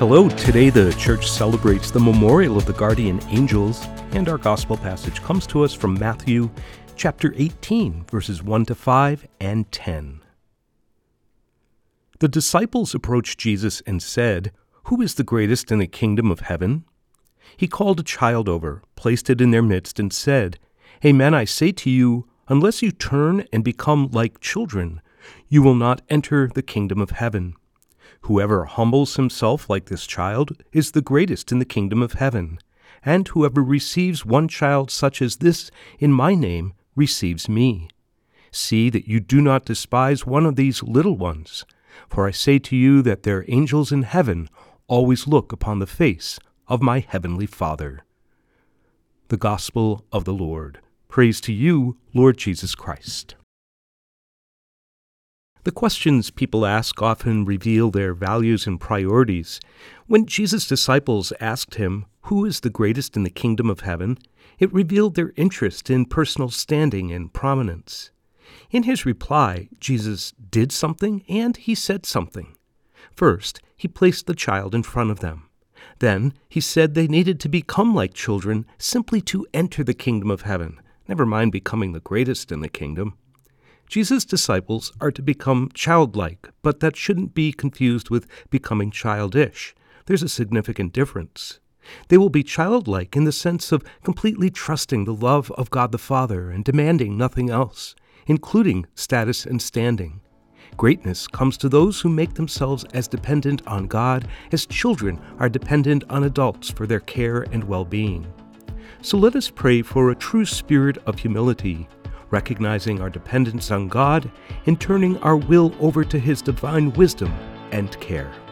Hello, today the church celebrates the memorial of the guardian angels, and our gospel passage comes to us from Matthew chapter 18, verses 1 to 5 and 10. The disciples approached Jesus and said, "Who is the greatest in the kingdom of heaven?" He called a child over, placed it in their midst, and said, "Amen, I say to you, unless you turn and become like children, you will not enter the kingdom of heaven. Whoever humbles himself like this child is the greatest in the kingdom of heaven, and whoever receives one child such as this in my name receives me. See that you do not despise one of these little ones, for I say to you that their angels in heaven always look upon the face of my heavenly Father." The Gospel of the Lord. Praise to you, Lord Jesus Christ. The questions people ask often reveal their values and priorities. When Jesus' disciples asked him, "Who is the greatest in the kingdom of heaven?" it revealed their interest in personal standing and prominence. In his reply, Jesus did something and he said something. First, he placed the child in front of them. Then, he said they needed to become like children simply to enter the kingdom of heaven, never mind becoming the greatest in the kingdom. Jesus' disciples are to become childlike, but that shouldn't be confused with becoming childish. There's a significant difference. They will be childlike in the sense of completely trusting the love of God the Father and demanding nothing else, including status and standing. Greatness comes to those who make themselves as dependent on God as children are dependent on adults for their care and well-being. So let us pray for a true spirit of humility, recognizing our dependence on God and turning our will over to His divine wisdom and care.